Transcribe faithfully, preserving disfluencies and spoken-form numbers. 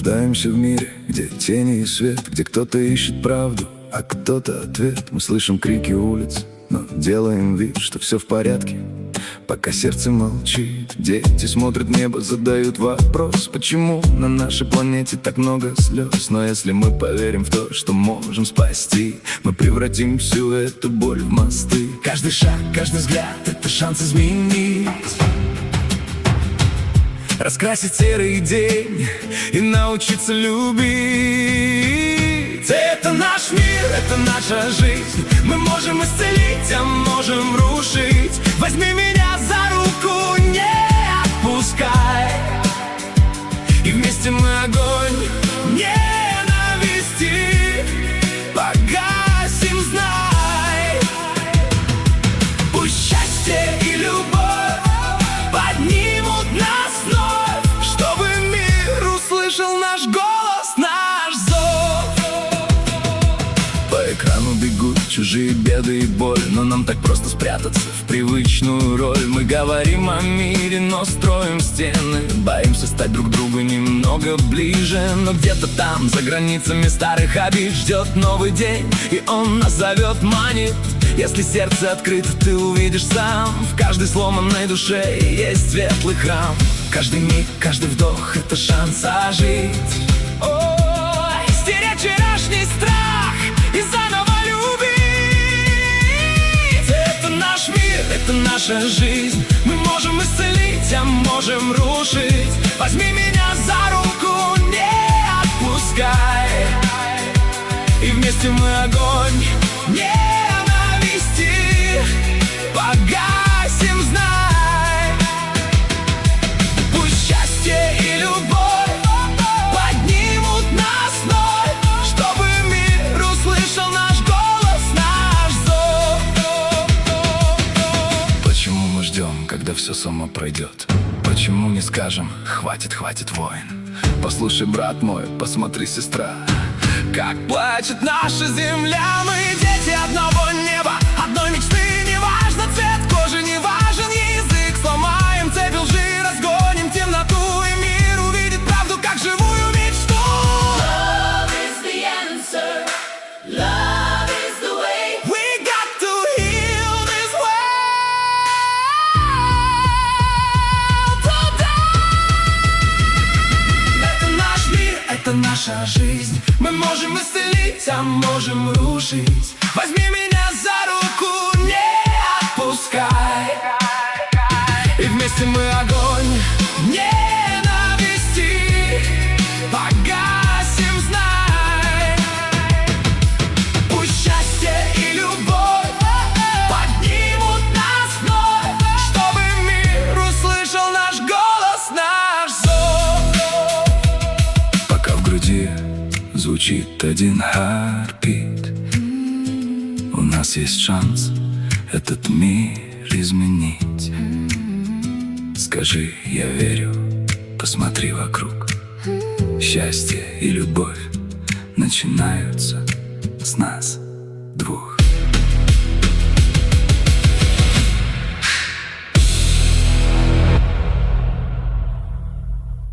Рождаемся в мире, где тени и свет, где кто-то ищет правду, а кто-то ответ. Мы слышим крики улиц, но делаем вид, что все в порядке, пока сердце молчит. Дети смотрят в небо, задают вопрос: почему на нашей планете так много слез? Но если мы поверим в то, что можем спасти, мы превратим всю эту боль в мосты. Каждый шаг, каждый взгляд — это шанс изменить, раскрасить серый день и научиться любить. Это наш мир, это наша жизнь. Мы можем исцелить, а можем рушить. Возьми меня за руку, не отпускай, и вместе мы огонь ненависти погасим, знай. Пусть счастье и любовь поднимут нас вновь, чтобы мир услышал наш голос, наш зов. По экрану бегут чужие беды и боль, но нам так просто спрятаться в привычную роль. Мы говорим о мире, но строим стены, боимся стать друг другу немного ближе. Но где-то там, за границами старых обид, ждет новый день, и он нас зовет, манит. Если сердце открыто, ты увидишь сам, в каждой сломанной душе есть светлый храм. Каждый миг, каждый вдох — это шанс ожить. Ой, стереть вчерашний страх и заново любить. Это наш мир, это наша жизнь. Мы можем исцелить, а можем рушить. Возьми меня за руку, не отпускай, и вместе мы огонь ненависти погасим, знай. Пусть счастье и любовь поднимут нас вновь, чтобы мир услышал наш голос, наш зов. Почему мы ждем, когда все само пройдет? Почему не скажем: хватит, хватит, воин? Послушай, брат мой, посмотри, сестра, как плачет наша земля. Мы дети одного неба, одной мечты. Не важно цвет кожи, не важен язык. Сломаем цепь лжи, разгоним темноту, и мир увидит правду, как живую мечту. Love is the answer. Love is the way. We got to heal this world today. Это наш мир, это наша жизнь. Мы можем исцелить, а можем рушить. Возьми меня за руку, не отпускай, и вместе мы огонь ненависти погасим, знай. Пусть счастье и любовь поднимут нас вновь, чтобы мир услышал наш голос, наш зов. Пока в груди звучит один heartbeat, у нас есть шанс этот мир изменить. Скажи: я верю, посмотри вокруг. Счастье и любовь начинаются с нас двух.